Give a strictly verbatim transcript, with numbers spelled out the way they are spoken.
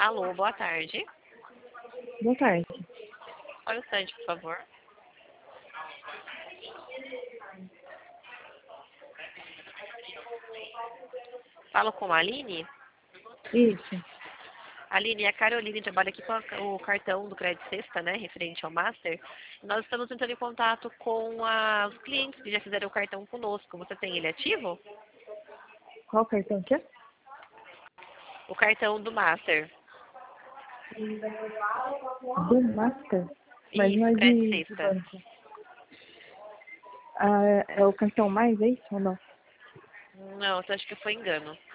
Alô, boa tarde. Boa tarde. Olha o site, por favor. Falo com a Aline? Isso. Aline, a Caroline trabalha aqui com a- o cartão do Crédito Sexta, né, referente ao Master. Nós estamos entrando em contato com a- os clientes que já fizeram o cartão conosco. Você tem ele ativo? Qual cartão que é? O cartão do Master. Do Master? Mas não Isso, é Crédito de, de Sexta. banco. Ah, é o cartão mais, é isso ou não? Não, eu acho que foi engano.